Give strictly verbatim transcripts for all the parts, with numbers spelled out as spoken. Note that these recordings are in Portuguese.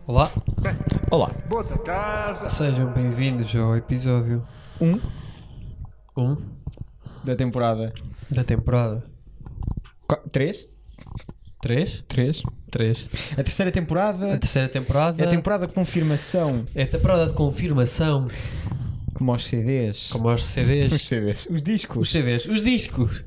Olá, Olá. Bota casa. sejam bem-vindos ao episódio Um um da temporada da temporada três? três. três. três. A terceira temporada A terceira temporada é a temporada de confirmação, é a temporada de confirmação, como aos C Ds. como aos C Ds. Os C Ds. Os discos. Os C Ds, os discos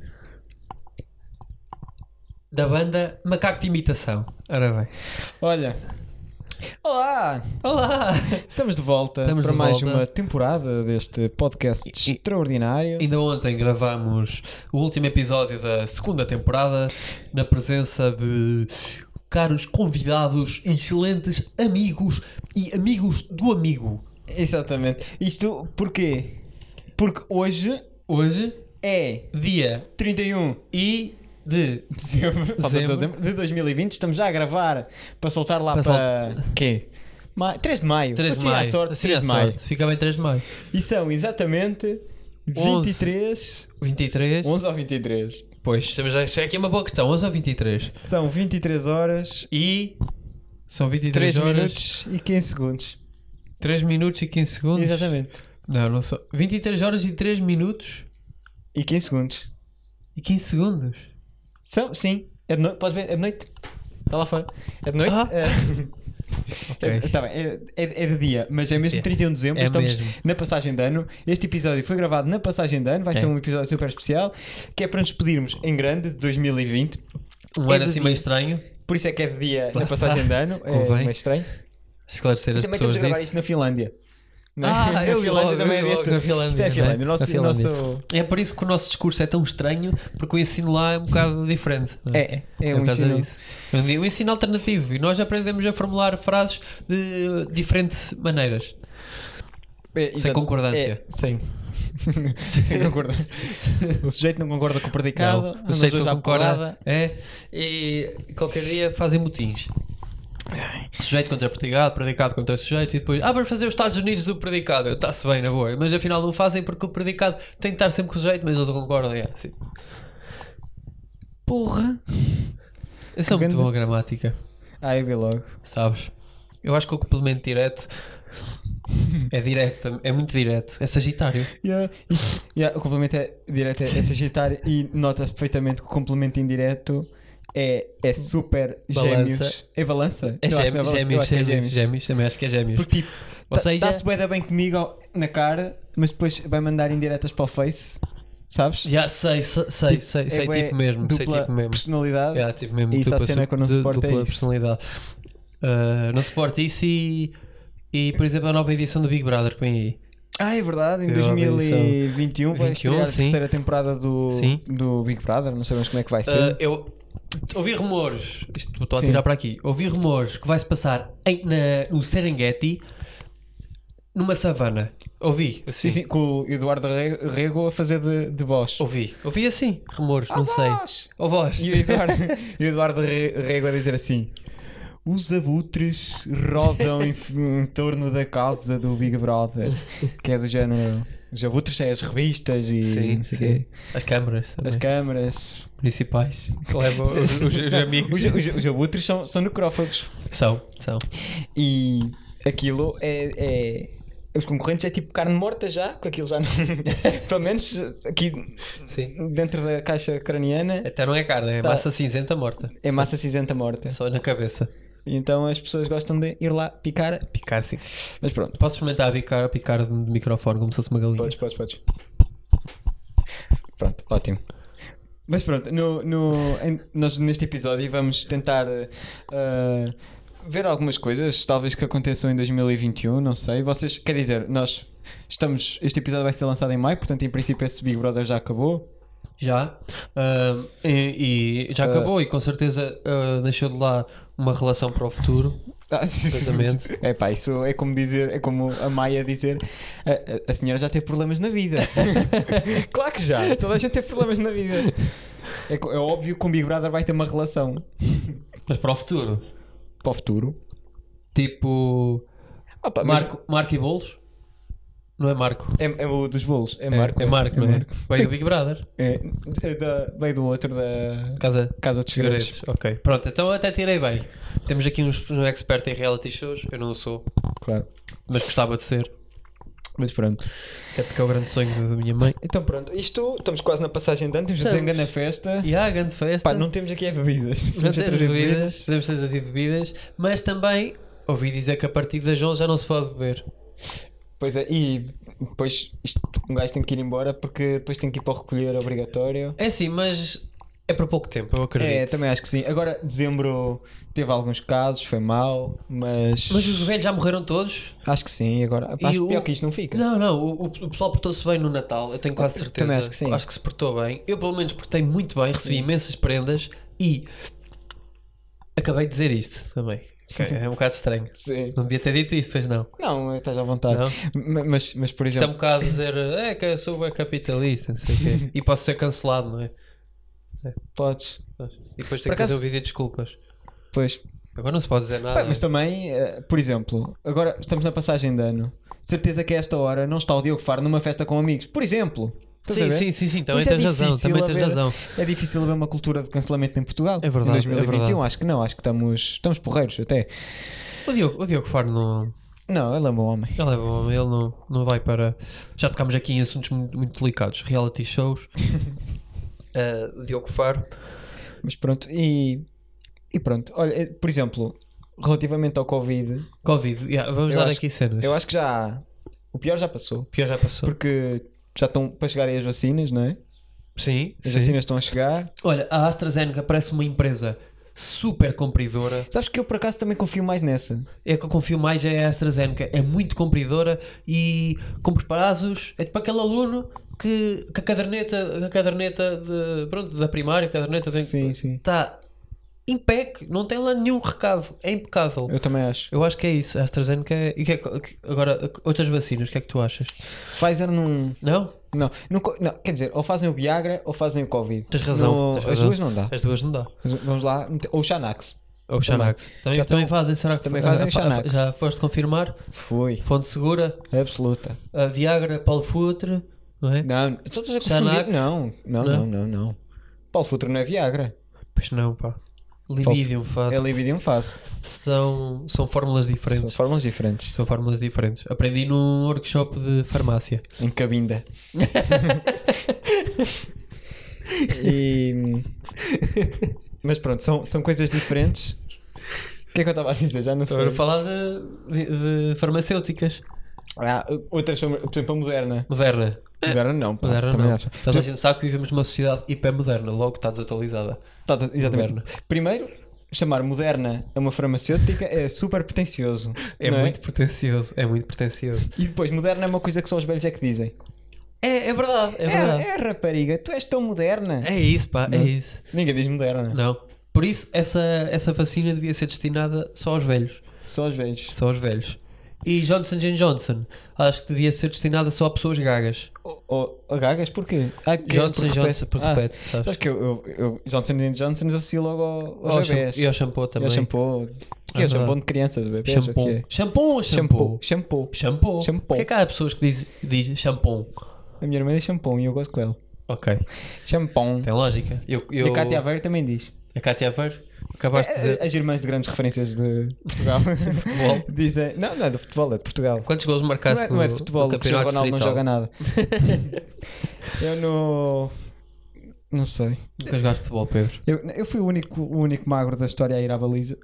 da banda Macaco de Imitação. Ora bem. Olha. Olá! Olá! Estamos de volta Estamos para de mais volta. uma temporada deste podcast E- extraordinário. Ainda ontem gravámos o último episódio da segunda temporada na presença de caros convidados, excelentes amigos e amigos do amigo. Exatamente. Isto porquê? Porque hoje Hoje, é dia trinta e um e de dezembro, falta Dezembro. dezembro de dois mil e vinte. Estamos já a gravar para soltar lá Para para... quê? Ma... três de maio. três de Assim à maio. sorte, Assim três à de maio. sorte. Fica bem três de maio. E são exatamente onze. vinte e três, vinte e três. onze ou vinte e três. Pois, temos já, já é aqui uma boa questão. onze ou vinte e três? São vinte e três horas, E são vinte e três três horas, minutos e quinze segundos. três minutos e quinze segundos. Exatamente. Não, não são. vinte e três horas e três minutos E quinze segundos. e quinze segundos. São, sim. É de noite. Pode ver, é de noite. Está lá fora. É de noite. Ah. É... Ok. É, tá bem, é, é, é de dia, mas é mesmo É. trinta e um de dezembro. É Estamos mesmo. na passagem de ano. Este episódio foi gravado na passagem de ano. Vai É. ser um episódio super especial, que é para nos despedirmos em grande de dois mil e vinte. Um É ano de assim dia. meio estranho. Por isso é que é de dia Lá na passagem está. de ano. É Convém. meio estranho. Esclarecer E as também estamos pessoas a gravar disso. isto na Finlândia. Não é? Ah, Na eu vi Finlândia logo, também eu vi é logo dentro. na Finlândia. Isto é a Finlândia. O não é? nosso, Na Finlândia. o nosso... É por isso que o nosso discurso é tão estranho, porque o ensino lá é um bocado diferente. não É, é, é por um causa ensino. disso. É um um ensino alternativo e nós aprendemos a formular frases de diferentes maneiras. É, Sem exato. concordância. É, sem. Sem concordância. O sujeito não concorda com o predicado. Não, andam o os sujeito dois não à concorda. porrada. É, e qualquer dia fazem motins. Sujeito contra predicado, predicado contra sujeito e depois, ah, vamos fazer os Estados Unidos do predicado. Está-se bem, na boa. Mas afinal não fazem porque o predicado tem de estar sempre com o sujeito, mas eles não concordam. É, assim. Porra. Eu sou Que muito grande- bom a gramática, Ah, eu vi logo. sabes? Eu acho que o complemento direto é direto, é muito direto. É Sagitário. Yeah. E, yeah, o complemento é direto, é, é Sagitário e nota-se perfeitamente que o complemento indireto é, é super Balança. gêmeos. É balança? É Eu acho que não gêmeos, balança, eu gêmeos, acho que é gêmeos, gêmeos. Também acho que é gêmeos. Porque tipo, Ou tá- seja- dá-se bué da bem comigo ao- na cara, mas depois vai mandar indiretas para o Face, sabes? Já sei, sei, sei, Tipo, sei, é sei bué tipo mesmo, sei dupla tipo mesmo. personalidade. É, tipo mesmo Isso, a dupla, cena que eu não du- suporto é dupla isso. personalidade. Ah, não suporto isso e, e, por exemplo, a nova edição do Big Brother que vem aí. Ah, é verdade, em Eu dois mil e vinte e um vai vinte e um, estrear a sim. terceira temporada do, Sim. do Big Brother, não sabemos como é que vai ser. Ah, eu ouvi rumores, isto estou a Sim. tirar para aqui, ouvi rumores que vai se passar em, na, no Serengeti numa savana. Ouvi, assim. Sim, sim, com o Eduardo Re- Rego a fazer de, de boss. Ouvi, ouvi assim, rumores, não sei. Boss! Ou voz. E o Eduardo, e o Eduardo Re- Rego a dizer assim: os abutres rodam em, f- em torno da casa do Big Brother, que é do género. Os abutres é as revistas e Sim, não sei sim. quê, As câmaras também. as câmaras. Municipais que levam os, os- os amigos. Os, os- os abutres são, são necrófagos. São, são. E aquilo é, é- os concorrentes é tipo carne morta já, porque aquilo já não. Pelo menos aqui Sim. dentro da caixa craniana Até não é carne, é Tá. massa cinzenta morta. é massa cinzenta morta. É só na cabeça. E então as pessoas gostam de ir lá picar. Picar, sim. Mas pronto. Posso experimentar picar, picar de microfone como se fosse uma galinha? Podes, podes, podes. Pronto, ótimo. Mas pronto, no, no, em- nós neste episódio vamos tentar uh, ver algumas coisas, talvez que aconteçam em dois mil e vinte e um, não sei. Vocês, quer dizer, nós estamos. Este episódio vai ser lançado em maio, portanto, em princípio, esse Big Brother já acabou. Já. Ah, e, e já Ah. acabou e com certeza ah, deixou de lá uma relação para o futuro. Ah, Casamento. É pá, isso é como dizer, é como a Maia dizer: a, a- a senhora já teve problemas na vida. Claro que já, toda a gente teve problemas na vida. É, co- é óbvio que um Big Brother vai ter uma relação Mas para o futuro. para o futuro. Tipo. Opa, mas- Marco, Marco e Bolos. Não é Marco. É, é o dos bolos. É É Marco. É Marco, não é? Marco. Veio do Big Brother. É, é da, veio do outro, da Casa Casa dos Segredos. Segredos. Ok. Pronto, então até tirei bem. Temos aqui uns, um expert em reality shows. Eu não o sou, Claro. mas gostava de ser. Mas pronto. Até porque é o grande sonho da minha mãe. Então pronto, isto, estamos quase na passagem de ano, temos de fazer Estamos. grande festa. E há a grande festa. Pá, não temos aqui é bebidas. Não Podemos temos trazer bebidas. Podemos ter trazido bebidas. Mas também ouvi dizer que a partir das onze já não se pode beber. Pois é, e depois isto, um gajo tem que ir embora porque depois tem que ir para o recolher obrigatório. É sim, mas é por pouco tempo, eu acredito. É, também acho que sim. Agora, dezembro teve alguns casos, foi mau, mas. Mas os velhos já morreram todos? Acho que sim, agora. E Acho o- pior que isto não fica. Não, não, o, o pessoal portou-se bem no Natal, eu tenho quase certeza. Também acho que sim. Acho que se portou bem. Eu, pelo menos, portei muito bem, recebi Sim. imensas prendas e acabei de dizer isto também. Ok, é um bocado estranho. Sim. Não devia ter dito isto, pois não. Não, estás à vontade. Não? Ma- Mas, mas, por Isto é um exemplo. bocado dizer, é que eu sou bem capitalista, não sei o quê. E posso ser cancelado, não é? Podes. E depois Por tenho que fazer acaso- o vídeo de desculpas. Pois. Agora não se pode dizer nada. Bem, mas também, eh, por exemplo, agora estamos na passagem de ano. Certeza que a esta hora não está o Diogo Faro numa festa com amigos. Por exemplo. Estás a Sim, ver? sim, sim, sim, também Isso é tens razão, difícil também tens haver- razão. É difícil haver uma cultura de cancelamento em Portugal. É verdade, Em dois mil e vinte e um, é verdade. acho que não. Acho que estamos, estamos porreiros até. O Diogo, o Diogo Faro não. Não, ele é um bom homem. Ele é bom, ele não, não vai para. Já tocámos aqui em assuntos muito, muito delicados, reality shows. uh, Diogo Faro. Mas pronto, e, e pronto. Olha, eh, por exemplo, relativamente ao Covid, Covid, yeah, vamos Eu dar acho- aqui cenas. eu acho que já. O pior já passou. O pior já passou. Porque já estão para chegarem as vacinas, não é? Sim, As sim. vacinas estão a chegar. Olha, a AstraZeneca parece uma empresa super compridora. Sabes que eu por acaso também confio mais nessa. É que eu confio mais é a AstraZeneca. É muito compridora e cumpre prazos. É tipo aquele aluno que, que a caderneta, a caderneta de, pronto, da primária, a caderneta tem, Sim, sim. está impec, não tem lá nenhum recado. É impecável. Eu também acho. Eu acho que é isso. A AstraZeneca é... E que é que- agora, outras vacinas, o que é que tu achas? Pfizer não. Não? Não, não, co- não, quer dizer, ou fazem o Viagra ou fazem o Covid. Tens razão, Não- tens as razão. duas não dá. As duas não dá. Mas Vamos lá, ou o Xanax. Ou o Xanax. Também, Já também estão- fazem, será que também fa- fazem fa- Xanax. Já foste confirmar? Foi, Fonte segura, absoluta. a Viagra, Paulo Futre, não é? Não, só estás a Xanax? confundir. Não, não, Não? não, não, não. Paulo Futre não é Viagra. Pois não, pá. Libidium faz. É Libidium Fast. São, são fórmulas São diferentes. fórmulas diferentes. São fórmulas diferentes. Aprendi num workshop de farmácia. Em Cabinda. E... Mas pronto, são, são coisas diferentes. O que é que eu estava a dizer? Já não sei. Estou a falar de, de, de farmacêuticas. Ah, outras, por exemplo, a Moderna. Moderna. Moderna não, pá, Moderna também não. acho. Toda a gente sabe que vivemos numa sociedade hipermoderna, logo está desatualizada. Tá, tá, exatamente. Moderna. Primeiro, chamar Moderna a uma farmacêutica é super pretencioso. É não muito pretencioso, é muito pretencioso. E depois, Moderna é uma coisa que só os velhos é que dizem. É, é verdade, é verdade. É, é rapariga, tu és tão moderna. É isso, pá, é Não. isso. Ninguém diz Moderna. Não. Por isso, essa, essa vacina devia ser destinada só aos velhos. Só os velhos. Só aos velhos. E Johnson and Johnson, acho que devia ser destinada só a pessoas gagas. Ou oh, gagas, porquê? Ah, que- Johnson porque Johnson, porque Ah, repete, sabes? Sabes que eu, eu, eu Johnson and Johnson associo logo ao- Ao aos shampoo- bebés. E ao shampoo E também. ao shampoo. Que é Ah, o shampoo verdade. de crianças, de bebés? Shampoo. O que é? Shampoo ou shampoo? Shampoo. Shampoo. Shampoo. Porquê que há pessoas que dizem diz shampoo? A minha irmã diz shampoo e eu gosto com ela. Ok, Shampoo. tem lógica. Eu, eu... E a Cátia Aveiro também diz. A Cátia Aveiro? Acabaste de É, dizer. As irmãs de grandes referências de Portugal. Futebol. Dizem. Não, não é de futebol, é de Portugal. Quantos gols Não marcaste é, não é de no- futebol, no o Cristiano campeonato Ronaldo não distrital? joga nada. Eu no. Não sei. Nunca jogaste futebol, Pedro. Eu, eu fui o único, o único magro da história a ir à baliza.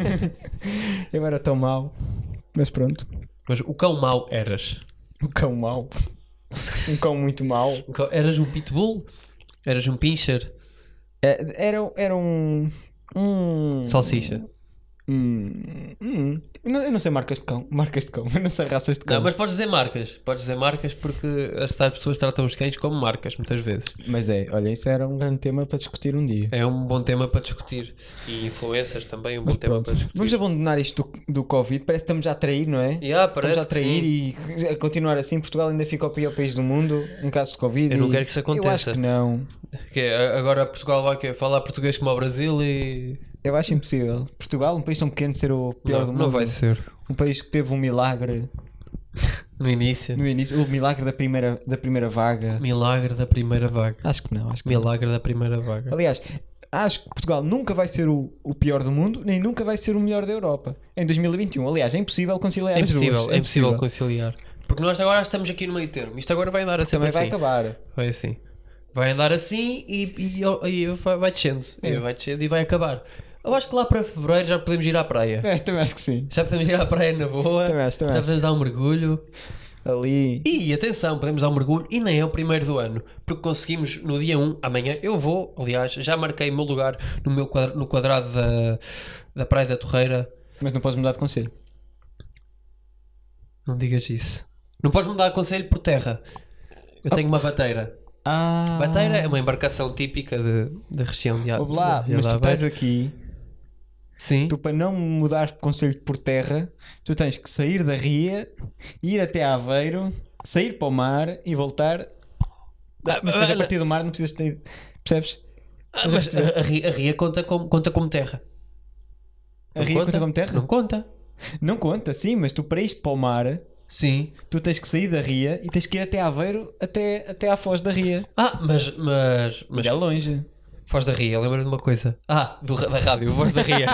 Eu era tão mau. Mas pronto. Mas o cão mau eras. Um cão mau. Um cão muito mau. O cão- Eras um pitbull? Eras um pincher? É, Era, era um. Um. Salsicha? Hum, hum. Eu, não, eu não sei marcas de cão. Marcas de cão. Eu não sei raças de cão. Não, mas podes dizer marcas. Podes dizer marcas porque as tais pessoas tratam os cães como marcas, muitas vezes. Mas é, olha, isso era um grande tema para discutir um dia. É um bom tema para discutir. E influências também é um bom Mas tema pronto, para discutir. vamos abandonar isto do, do Covid. Parece que estamos já a trair, não é? Yeah, parece Estamos a trair que sim. e a continuar assim. Portugal ainda fica o pior país do mundo em caso de Covid. Eu não e quero que isso Eu acho aconteça. que não. Que é, agora Portugal vai quê? Falar português como o Brasil e... Eu acho impossível. Portugal, um país tão pequeno, ser o pior não, do mundo. não vai ser. Um país que teve um milagre No início. No início, o milagre da primeira, da primeira vaga. Milagre da primeira vaga. Acho que não, acho que Milagre da primeira vaga. não. Aliás, acho que Portugal nunca vai ser o, o pior do mundo, nem nunca vai ser o melhor da Europa. Em dois mil e vinte e um, aliás, é impossível conciliar É as impossível, duas. é impossível conciliar. Porque nós agora estamos aqui no meio termo. Isto agora vai andar assim. Também vai assim. acabar. Vai assim. Vai andar assim e, e, e vai, vai descendo. É. E vai descendo e vai acabar. Eu acho que lá para fevereiro já podemos ir à praia. É, também acho que sim. Já podemos ir à praia na boa. Também acho, também já acho. podemos dar um mergulho. Ali. E atenção, podemos dar um mergulho e nem é o primeiro do ano. Porque conseguimos no dia um, amanhã, eu vou, aliás, já marquei o meu lugar no, meu quadra, no quadrado da, da Praia da Torreira. Mas não podes mudar de conselho. Não digas isso. Não podes mudar de conselho por terra. Eu tenho uma bateira. Ah. Bateira é uma embarcação típica de, da região de Ouve lá, de mas tu Aveiro. estás aqui. Sim. Tu, para não mudar de conselho por terra, tu tens que sair da ria, ir até Aveiro, sair para o mar e voltar. Ah, mas depois a partir do mar não precisas ter. Percebes? Ah, mas a, a, ria, a ria conta como, conta como terra. A Não ria conta como terra? Não conta. Não conta, sim, mas tu para ir para o mar, Sim. tu tens que sair da ria e tens que ir até Aveiro, até, até à foz da ria. Ah, mas. Mas. mas Mas é longe. Foz da Ria, lembra-me de uma coisa. Ah, do, da rádio, Voz da Ria.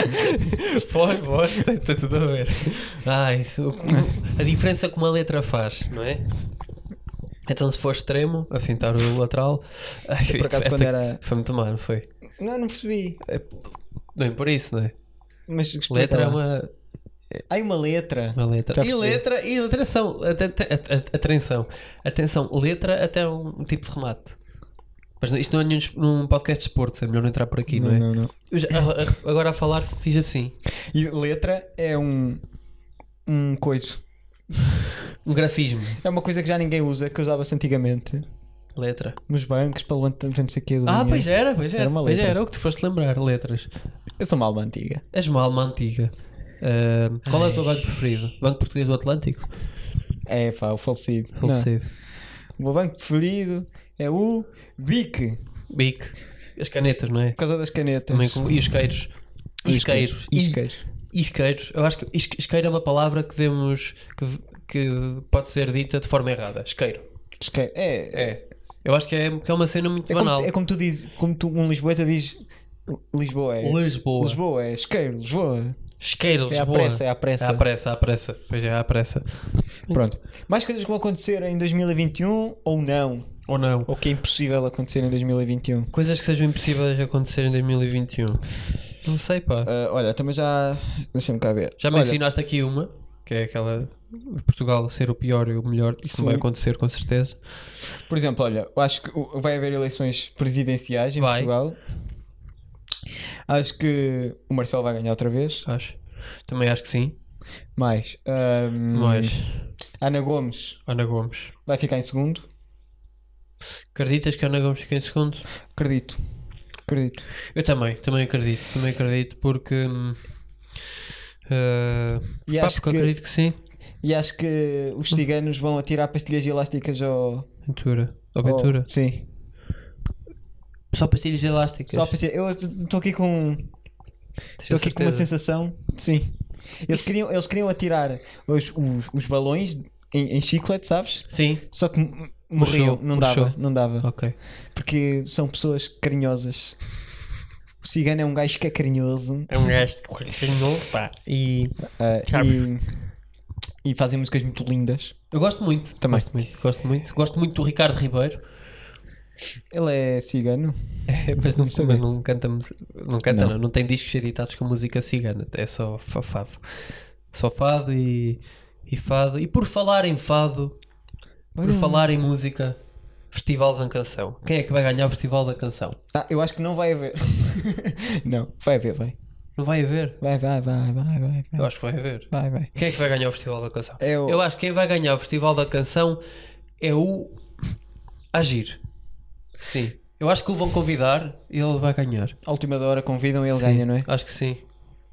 Foz, voz, tem, tem tudo a ver. Ai, o- a diferença que uma letra faz, não é? Então, se for extremo, a fintar o lateral. Ai, Por isto- acaso, esta- quando era. Foi muito mal, não foi? Não, não percebi. Bem, por isso, não é? Mas explica Letra é lá. uma, Há uma letra. uma letra. Já E percebi. letra, e atenção, aten- aten- atenção, atenção, letra até um tipo de remate. Mas não- isto não é nenhum, num podcast de esporte, é melhor não entrar por aqui, não, Não, é? não, não. Eu já- a- a- agora a falar fiz assim, E letra é um. Um coisa. um grafismo. É uma coisa que já ninguém usa, que usava-se antigamente. Letra. Nos bancos, para levantar não sei o quê. do Ah, dinheiro. pois era, pois era. Era uma Pois letra. era o que te foste lembrar, letras. Eu sou uma alma antiga. És uma alma antiga. Ah, qual é o teu banco preferido? Banco Português do Atlântico? É pá, o falecido. Falecido. Não. O meu banco preferido é o B I C. Bic. As canetas, não é? Por causa das canetas. Também com... E os queiros. Isqueiros. Isqueiros. Isqueiros. Eu acho que isque- isqueiro é uma palavra que demos... Que, que pode ser dita de forma errada. Isqueiro. Isqueiro. É, É. Eu acho que é, que é uma cena muito é, como, banal. é como tu dizes, como tu, um lisboeta diz Lisboa é. Lisboa. Lisboa é. Isqueiro, Lisboa. Isqueiro, É à Lisboa. pressa, é à pressa. É à pressa, à pressa. Pois é, à pressa. Pronto. Mais coisas que vão acontecer em dois mil e vinte e um ou não? Ou não. Ou que é impossível acontecer em dois mil e vinte e um? Coisas que sejam impossíveis de acontecer em dois mil e vinte e um. Não sei, pá. Ah, olha, também já. Deixa-me cá ver. Já Olha, mencionaste aqui uma, que é aquela de Portugal ser o pior e o melhor. Isso Sim. não vai acontecer, com certeza. Por exemplo, olha, eu acho que o- vai haver eleições presidenciais em Vai. Portugal. Acho que o Marcelo vai ganhar outra vez. Acho. Também acho que sim. Mais. ahm, Mas, Ana Gomes Ana Gomes. vai ficar em segundo. Acreditas que a Ana Gomes fica em segundo? Acredito. Acredito. Eu também, também acredito. Também acredito porque. hum, ah, E pá, acho porque eu que- acredito que sim. E acho que os ciganos vão atirar pastilhas elásticas ao. Ventura. Ou ao- Ventura. Sim. Só pastilhas elásticas. Só pastilhas. Eu estou aqui com. Tens Estou a aqui com uma certeza? sensação. Sim. Eles queriam, eles queriam atirar os, os, os balões em, em chiclete, sabes? Sim. Só que m- morriam. Não murchou. dava. Não dava. Ok. Porque são pessoas carinhosas. O cigano é um gajo que é carinhoso. É um gajo carinhoso, pá. E. ah, Sabe. e, e fazem músicas muito lindas. Eu gosto muito. Também. Gosto muito. Gosto muito. Gosto muito do Ricardo Ribeiro. Ele é cigano. Mas não, sabia. mas não canta, mus- não, canta Não. não. Não tem discos editados com música cigana, é só fa- fado. Só fado e, e fado. E por falar em fado, por Olha. falar em música, Festival da Canção. Quem é que vai ganhar o Festival da Canção? Ah, eu acho que não vai haver. Não, vai haver, vai. Não vai haver? Vai, vai, vai, vai, vai. Eu Vai, acho que vai haver. vai. vai. Quem é que vai ganhar o Festival da Canção? É o- Eu acho que quem vai ganhar o Festival da Canção é o Agir. Sim. Eu acho que o vão convidar e ele vai ganhar. À última da hora convidam e ele Sim, ganha, não é? Acho que sim.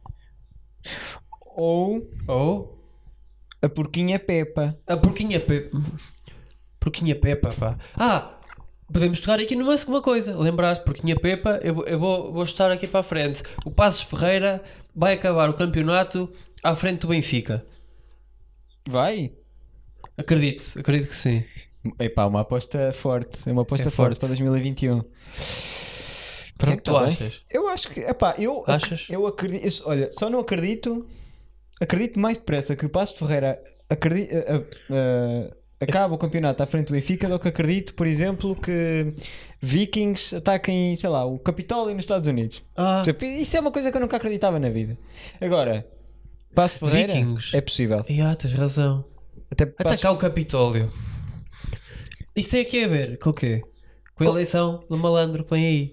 Ou Ou a porquinha Peppa. a porquinha Pepa. Porquinha Pepa, pá. Ah, podemos tocar aqui numa uma coisa. Lembraste, porquinha Pepa, eu, eu vou, vou estar aqui para a frente. O Passos Ferreira vai acabar o campeonato à frente do Benfica. Vai? Acredito, acredito que sim. Epá, uma aposta forte. É uma aposta É forte. forte. para dois mil e vinte e um. O que é que tu tá bem. achas? Eu acho que, epá, eu, ac- Achas? eu acredito. eu- Olha, só não acredito. Acredito mais depressa que o Passos de Ferreira acredi- a- a- a- acaba o campeonato à frente do Benfica do que acredito, por exemplo, que Vikings ataquem, sei lá, o Capitólio nos Estados Unidos. Ah, Por exemplo, Isso é uma coisa que eu nunca acreditava na vida. Agora, Passos de Ferreira Vikings. é possível. yeah, tens razão. Até Passos- Atacar o Capitólio. Isto tem aqui a ver com o quê? Com a Com- eleição do malandro que vem aí.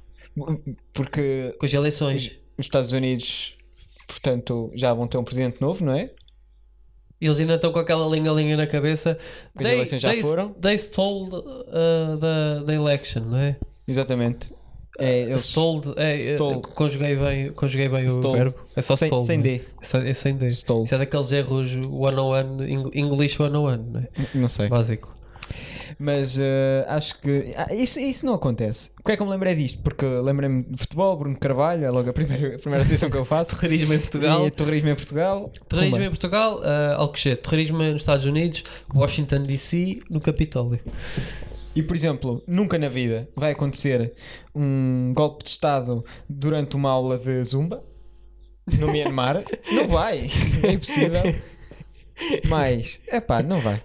porque Com as eleições. os Estados Unidos, portanto, já vão ter um presidente novo, não é? E eles ainda estão com aquela linha-linha na cabeça. As eleições já they, foram. They stole uh, the, the election, não é? Exatamente. É, eles- Stole, é, é, Stole. conjuguei bem, conjuguei bem o Stole. verbo. É só sem, stole. sem não é? D. É, só, é sem D. Stole. Isso é daqueles erros cento e um, Eng- English cento e um, não é? Não sei. Básico. Mas eh, acho que ah, isso, isso não acontece. Porquê é que eu me lembrei disto? Porque lembrei-me de futebol, Bruno Carvalho, é logo a primeira, a primeira sessão que eu faço. Terrorismo em Portugal. E terrorismo em Portugal. Terrorismo Pumba. em Portugal, uh, Alcochete. Terrorismo nos Estados Unidos, Washington D C, no Capitólio. E por exemplo, nunca na vida vai acontecer um golpe de Estado durante uma aula de Zumba no Myanmar. Não vai. É impossível. Mas, é pá, não vai.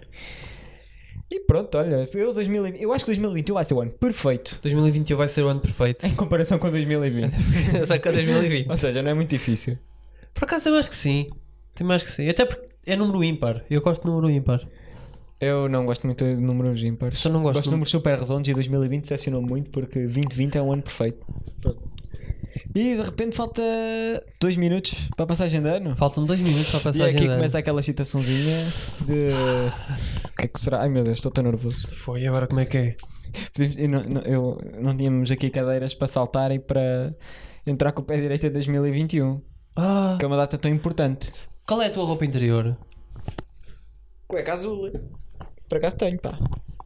E pronto, olha, eu, dois mil e vinte eu acho que dois mil e vinte e um vai ser o ano perfeito dois mil e vinte e um vai ser o ano perfeito. em comparação com dois mil e vinte. Só que é dois mil e vinte. Ou seja, não é muito difícil. Por acaso eu acho que sim. Tem mais que sim. Até porque é número ímpar. Eu gosto de número ímpar. Eu não gosto muito de números ímpares. Só não gosto Gosto de de números super redondos e dois mil e vinte decepcionou muito porque vinte vinte é um ano perfeito. E de repente falta dois minutos para a passagem de ano. Faltam dois minutos para a E passagem aqui de ano. começa aquela excitaçãozinha de. O que é que será? Ai meu Deus, estou tão nervoso. Foi, e agora como é que é? Podemos- Eu não, não- eu- não tínhamos aqui cadeiras para saltar e para entrar com o pé direito em dois mil e vinte e um, Ah, que é uma data tão importante. qual é a tua roupa interior? Cueca azul. Por acaso tenho, pá.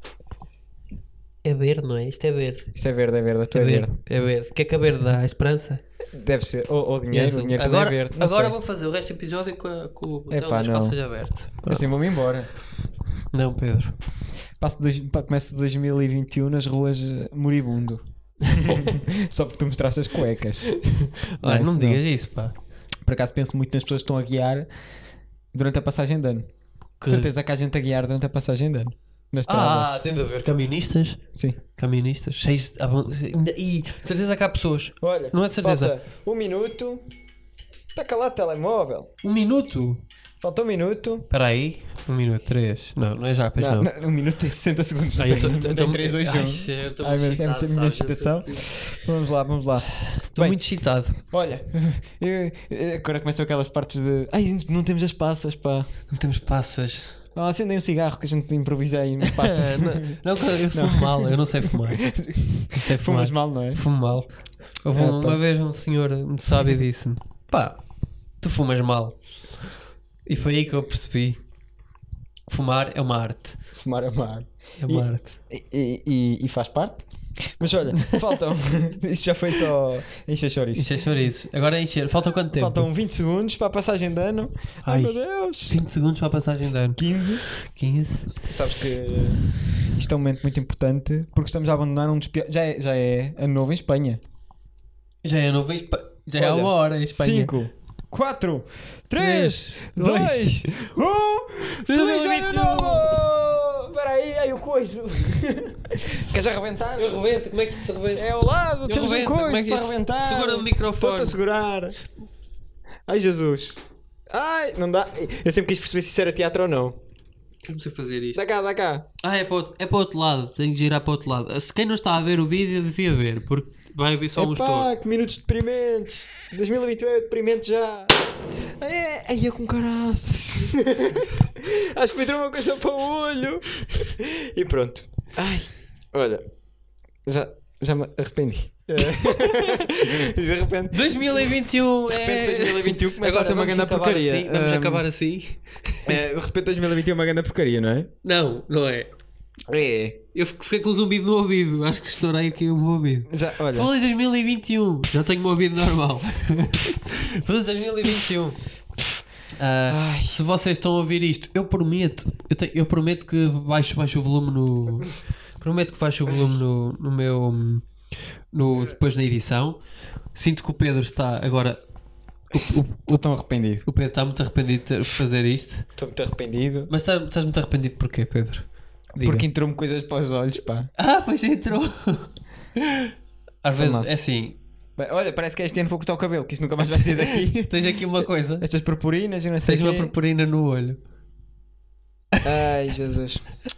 É verde, não é? Isto é verde. Isso é verde, é verde, a tua É é verde. verde. É verde. O que é que a verde dá? A esperança? Deve ser. Ou, ou dinheiro, Isso. o dinheiro agora também é verde. Não agora sei. vou fazer o resto do episódio com, a, com o botão Epá, das não. calças aberto. Assim vou-me embora. Não, Pedro. Passo dois, pá, começo dois mil e vinte e um nas ruas eh, moribundo. Só porque tu mostraste as cuecas. Olha, não, isso me digas isso, pá. Por acaso penso muito nas pessoas que estão a guiar durante a passagem de ano. Que- Certeza que há gente a guiar durante a passagem de ano. Nas Ah, estradas. tem de haver camionistas. Sim. Camionistas. Cheios de... ah, bom, e de certeza que há pessoas. Olha, Não é de certeza. falta um minuto. Está calado o telemóvel. Um minuto? Falta um minuto. Espera aí. Um minuto, três. Não, não é já, pois não. Não, não, um minuto tem sessenta segundos. Não Ai, eu tem, tô- não tô- tem tô- três, dois, Ai, um. sim, eu tô Ai, muito meu, é muita, excitado, muita sabes? excitação. Vamos lá, vamos lá. Estou Bem, muito excitado. olha, eu- eu- agora começam aquelas partes de. Ai, não temos as passas, pá. Não temos passas. Ah, acendem um cigarro que a gente improvisa aí nas passas. não, não, eu fumo Não. mal, eu não sei fumar. Não sei fumar. Fumas mal, não é? Fumo mal. Houve É, um- pá. uma vez um senhor muito sábio disse-me: pá, tu fumas mal. E foi aí que eu percebi que fumar é uma arte. Fumar é uma arte. É uma arte. E, e- e faz parte. Mas olha, faltam. Isto já foi só encher chouriços. Encher chouriços. Agora é encher. Falta quanto tempo? Faltam vinte segundos para a passagem de ano. Ai, Ai. meu Deus! vinte segundos para a passagem de ano. quinze. quinze. Sabes que isto é um momento muito importante porque estamos a abandonar um dos piores. Já é, já é ano novo em Espanha. Já é novo em Espa- Já é há Olha, uma hora em Espanha. cinco, quatro, três, Três, dois, um. Feliz dois mil e vinte ano e um. novo! Espera aí, aí o coiso. Queres arrebentar? Eu rebento, como é que se rebenta? É ao lado, Eu temos um rebento, coiso como é que para isso- arrebentar. Segura o microfone. Estou-te a segurar. Ai Jesus. Ai, não dá. Eu sempre quis perceber se isso era teatro ou não. Como se fazer isto? Dá cá, dá cá. Ah, é para, o, é para o outro lado. Tenho que girar para o outro lado. Se quem não está a ver o vídeo, devia ver, porque vai ouvir só um Epá, estouro. que minutos deprimentes. dois mil e vinte e um é deprimente já. É, aí é com caraças. Acho que me entrou uma coisa para o olho. E pronto. Ai, olha, já, já me arrependi. E de repente, dois mil e vinte e um de repente é... dois mil e vinte e um começa Agora a ser uma vamos grande acabar porcaria. assim, vamos Ahm, acabar assim? é, de repente dois mil e vinte e um é uma grande porcaria, não é? Não, não é. É. Eu fiquei com um zumbido no ouvido. Acho que estourei aqui o meu ouvido. Já, olha. Feliz dois mil e vinte e um. Já tenho o meu ouvido normal. Feliz dois mil e vinte e um. Ah, Ai. se vocês estão a ouvir isto, eu prometo, eu, te- eu prometo que baixo, baixo o volume no. Prometo que baixo o volume no, no meu. No, depois na edição. Sinto que o Pedro está agora. O, o, Estou tão arrependido. o Pedro está muito arrependido de ter- fazer isto. Estou muito arrependido. Mas estás, estás muito arrependido porquê, Pedro? Diga. Porque entrou-me coisas para os olhos, pá. Ah, pois entrou. Às Foi vezes mal. é assim. Bem, olha, parece que é este ano para cortar o cabelo, que isto nunca mais vai sair daqui. Tens aqui uma coisa. Estas purpurinas e não sei Tens o uma quê. purpurina no olho. Ai, Jesus.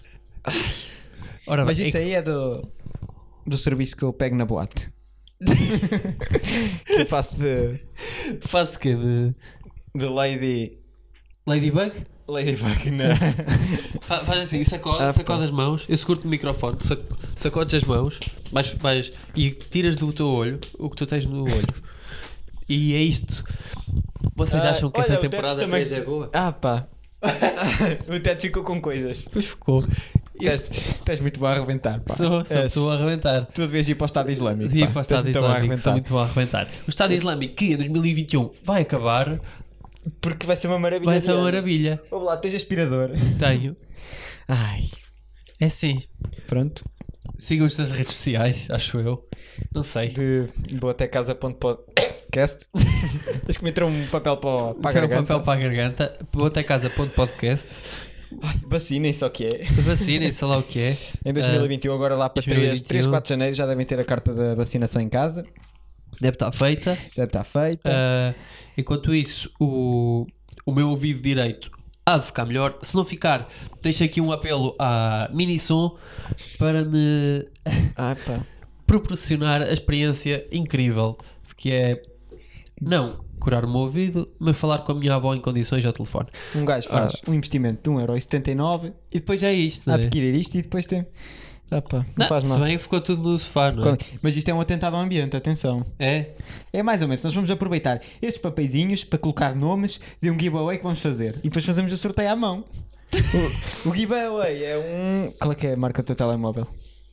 Ora, Mas bem, isso é- aí é do, do serviço que eu pego na boate. Que eu faço de, tu fazes de quê? De de lady... Ladybug? Ladybug, não. Fa- Faz assim, sacode, Ah, sacode pá. as mãos, eu seguro-te o microfone, sac, sacodes as mãos vais, vais, e tiras do teu olho o que tu tens no olho. E é isto. Vocês Ah, acham que olha, essa o teto temporada também- três é boa? Ah, pá. O teto ficou com coisas. Pois ficou. Estás, Este, estás muito bom a arrebentar, pá. sou, sou, És- estou a arrebentar. Tu devias ir para o Estado Islâmico. Devia ir pá. para o Estás Estado muito bom a Islâmico, sou arrebentar. muito bom a arrebentar. O Estado Islâmico que em dois mil e vinte e um vai acabar, Porque vai ser uma maravilha. vai de ser uma ano. maravilha. Vamos lá, tens aspirador. Tenho. Ai, É sim. pronto. Sigam as suas redes sociais, acho eu. Não sei. De boatecasa.podcast. Tens que meter um papel para, o- para a Quero um garganta. papel para a garganta. Botecasa.podcast. Vacinem, só que é. Vacinem, sei lá o que é. Em dois mil e vinte e um, agora lá para dois mil e vinte e um. três, quatro de janeiro, já devem ter a carta da vacinação em casa. Deve estar feita. Já está feita. Ah, enquanto isso, o, o meu ouvido direito há de ficar melhor. Se não ficar, deixo aqui um apelo à Minisom para me Ah, pá. proporcionar a experiência incrível que é não curar o meu ouvido, mas falar com a minha avó em condições ao telefone. Um gajo faz um investimento de um euro e setenta e nove E depois é isto, a não é? adquirir isto e depois tem. Ah, pá. Não, Não, faz se mal. bem ficou tudo no sofá, não é? Mas isto é um atentado ao ambiente, atenção. É? É mais ou menos, nós vamos aproveitar estes papeizinhos para colocar nomes de um giveaway que vamos fazer e depois fazemos o sorteio à mão. o, o giveaway é um. Qual é que é a marca do teu telemóvel?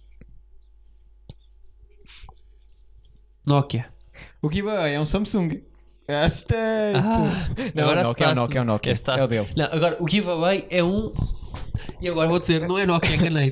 Nokia. O giveaway é um Samsung. Assustei! Ah, não, agora é o Nokia, é o assustaste-me. Nokia, é o Nokia. Assustaste. É o dele. Não, agora o giveaway é um. E agora vou dizer, não é Nokia, é Canete.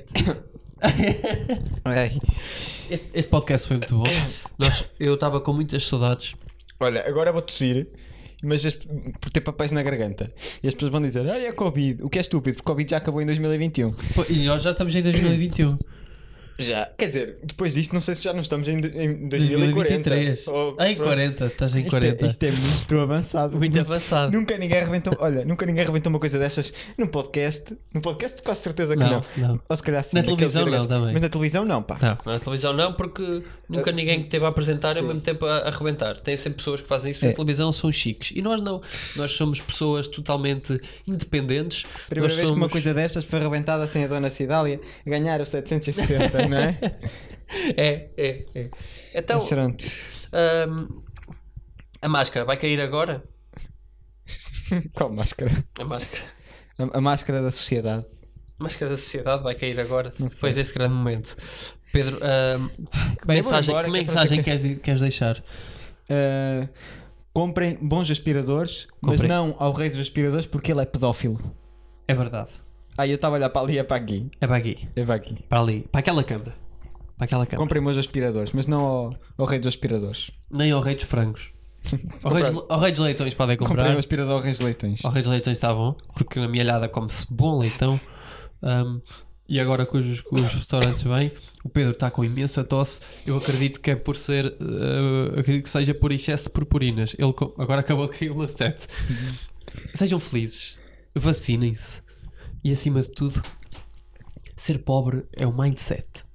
Ai. Este, este podcast foi muito bom. Nós, eu estava com muitas saudades. Olha, agora vou tossir, mas as- por ter papéis na garganta. E as pessoas vão dizer, ai, é Covid. O que é estúpido, porque Covid já acabou em dois mil e vinte e um. Pô, e nós já estamos em dois mil e vinte e um. Já. Quer dizer, depois disto, não sei se já não estamos em, em dois mil dois mil e e quarenta. vinte e três. Ou- Ah, em pronto. quarenta, estás em Isto é, quarenta. isto é muito avançado. Muito avançado. Nunca ninguém arrebentou, olha, nunca ninguém arrebentou uma coisa destas num podcast. Num podcast, quase certeza que não. Não, não. Ou se calhar sim, Na naqueles televisão não, diretos. também. Mas na televisão não, pá. Não, na televisão não, porque nunca ninguém que esteve a apresentar e ao Sim. mesmo tempo a, a arrebentar. Tem sempre pessoas que fazem isso, É. na televisão são chiques. E nós não. Nós somos pessoas totalmente independentes. Primeira Nós vez que uma somos- coisa destas foi arrebentada sem a dona Cidália ganhar os setecentos e sessenta, não é? É, é, é. Então, Mas pronto. hum, a máscara vai cair agora? Qual máscara? A máscara. A, a máscara da sociedade. A máscara da sociedade vai cair agora, Não sei. depois deste grande momento. Pedro, hum, que Bem, eu vou mensagem, embora, que que é para mensagem ficar- queres, queres deixar? Uh, comprem bons aspiradores, mas Comprem. não ao rei dos aspiradores porque ele é pedófilo. É verdade. Ah, eu estava a olhar para ali e é para aqui. É para aqui, É para aqui. para ali, para aquela câmara. Para aquela câmara. Comprem bons aspiradores, mas não ao, ao rei dos aspiradores. Nem ao rei dos frangos. Ao rei dos, ao rei dos leitões podem comprar. Comprem o aspirador ao rei dos leitões. Ao rei dos leitões está bom, porque na minha alhada come-se bom leitão. Um, e agora que os, que os restaurantes vêm, o Pedro está com imensa tosse. Eu acredito que é por ser, uh, acredito que seja por excesso de purpurinas. Ele co- agora acabou de cair uma sete. Sejam felizes, vacinem-se e acima de tudo, ser pobre é o mindset.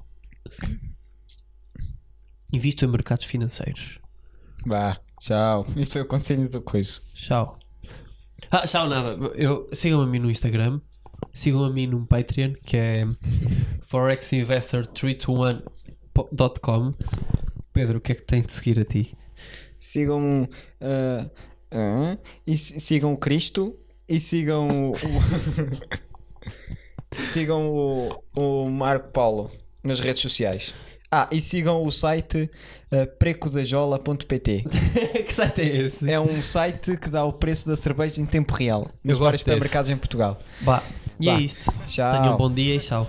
Invisto em mercados financeiros. Vá, tchau. Isto foi o conselho do coisa. Tchau. Ah, tchau nada. Eu, sigam a mim no Instagram. Sigam a mim no Patreon, que é forex investor três dois um ponto com. Pedro, o que é que tem de seguir a ti? Sigam uh, uh, e si- sigam o Cristo e sigam o, o- sigam o, o Marco Paulo nas redes sociais. Ah, e sigam o site uh, precodajola ponto pt. Que site é esse? É um site que dá o preço da cerveja em tempo real nos gosto vários desse. supermercados em Portugal. Bah. E Vá. é isto. Tchau. Tenham um bom dia e tchau.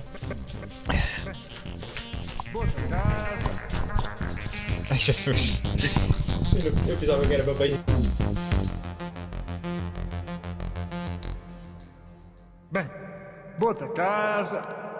Ai, Jesus. Eu pensava que era para beijo. Bem, bota casa.